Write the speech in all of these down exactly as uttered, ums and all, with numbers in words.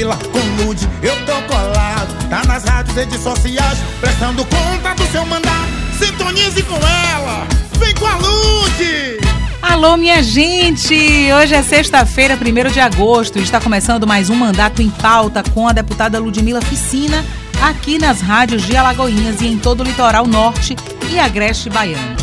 Ludmilla, com Lud, eu tô colado. Tá nas rádios, redes sociais, prestando conta do seu mandato. Sintonize com ela, vem com a Lud! Alô, minha gente! Hoje é sexta-feira, primeiro de agosto, e está começando mais um Mandato em Pauta com a deputada Ludmilla Ficina, aqui nas rádios de Alagoinhas e em todo o litoral norte e agreste baiano.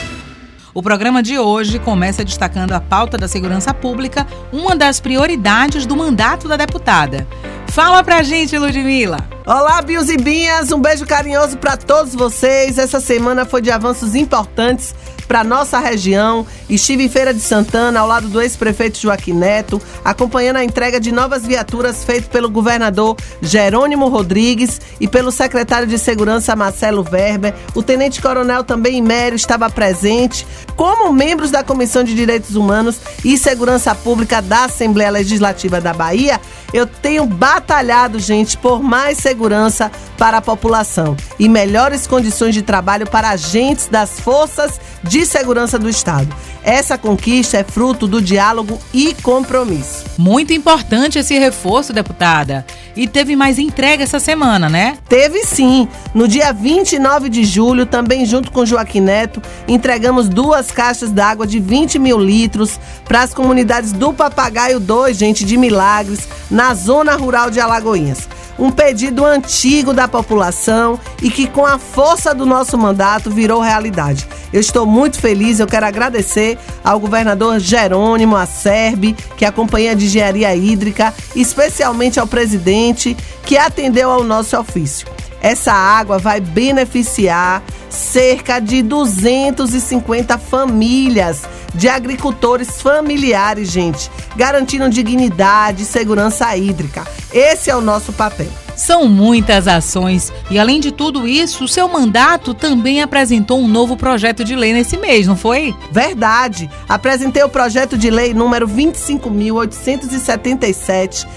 O programa de hoje começa destacando a pauta da segurança pública, uma das prioridades do mandato da deputada. Fala pra gente, Ludmilla! Olá, Bios e Binhas, um beijo carinhoso para todos vocês. Essa semana foi de avanços importantes para nossa região. Estive em Feira de Santana, ao lado do ex-prefeito Joaquim Neto, acompanhando a entrega de novas viaturas feita pelo governador Jerônimo Rodrigues e pelo secretário de Segurança Marcelo Werber. O tenente-coronel também Imério estava presente. Como membros da Comissão de Direitos Humanos e Segurança Pública da Assembleia Legislativa da Bahia, eu tenho batalhado, gente, por mais segurança para a população e melhores condições de trabalho para agentes das forças de segurança do Estado. Essa conquista é fruto do diálogo e compromisso. Muito importante esse reforço, deputada. E teve mais entrega essa semana, né? Teve sim. No dia vinte e nove de julho, também junto com Joaquim Neto, entregamos duas caixas d'água de vinte mil litros para as comunidades do Papagaio dois, gente, de Milagres, na zona rural de Alagoinhas. Um pedido antigo da população e que com a força do nosso mandato virou realidade. Eu estou muito feliz, eu quero agradecer ao governador Jerônimo, a SERB, que é a Companhia de Engenharia Hídrica, especialmente ao presidente que atendeu ao nosso ofício. Essa água vai beneficiar cerca de duzentas e cinquenta famílias de agricultores familiares, gente, garantindo dignidade e segurança hídrica. Esse é o nosso papel. São muitas ações e, além de tudo isso, o seu mandato também apresentou um novo projeto de lei nesse mês, não foi? Verdade. Apresentei o projeto de lei número vinte e cinco mil oitocentos e setenta e sete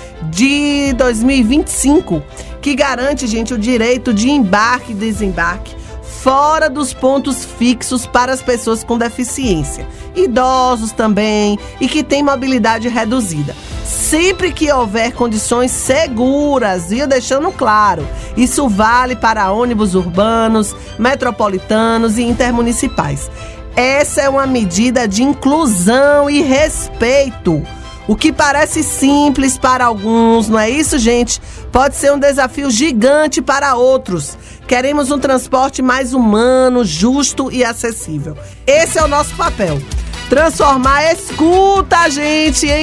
de dois mil e vinte e cinco, que garante, gente, o direito de embarque e desembarque fora dos pontos fixos para as pessoas com deficiência, idosos também e que têm mobilidade reduzida. Sempre que houver condições seguras, viu? Deixando claro, isso vale para ônibus urbanos, metropolitanos e intermunicipais. Essa é uma medida de inclusão e respeito. O que parece simples para alguns, não é isso, gente? Pode ser um desafio gigante para outros. Queremos um transporte mais humano, justo e acessível. Esse é o nosso papel. Transformar a escuta, gente, em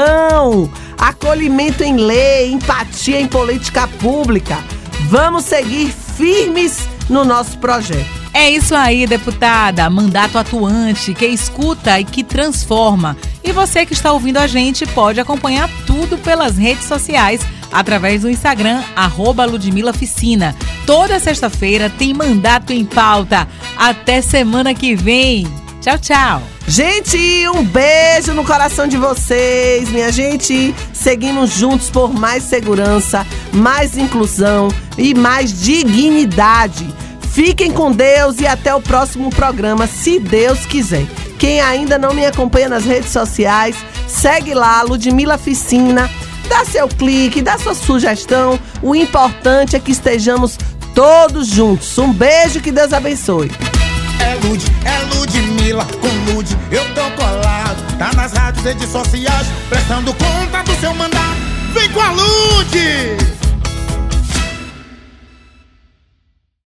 ação. Acolhimento em lei, empatia em política pública. Vamos seguir firmes no nosso projeto. É isso aí, deputada. Mandato atuante, que escuta e que transforma. E você que está ouvindo a gente pode acompanhar tudo pelas redes sociais, através do Instagram, arroba Ludmilla Ficina. Toda sexta-feira tem Mandato em Pauta. Até semana que vem. Tchau, tchau. Gente, um beijo no coração de vocês, minha gente. Seguimos juntos por mais segurança, mais inclusão e mais dignidade. Fiquem com Deus e até o próximo programa, se Deus quiser. Quem ainda não me acompanha nas redes sociais, segue lá, Ludmilla Ficina. Dá seu clique, dá sua sugestão. O importante é que estejamos todos juntos. Um beijo, que Deus abençoe. É Lud, é Ludmilla, com Lud, eu tô colado. Tá nas rádios, redes sociais, prestando conta do seu mandato. Vem com a Lud!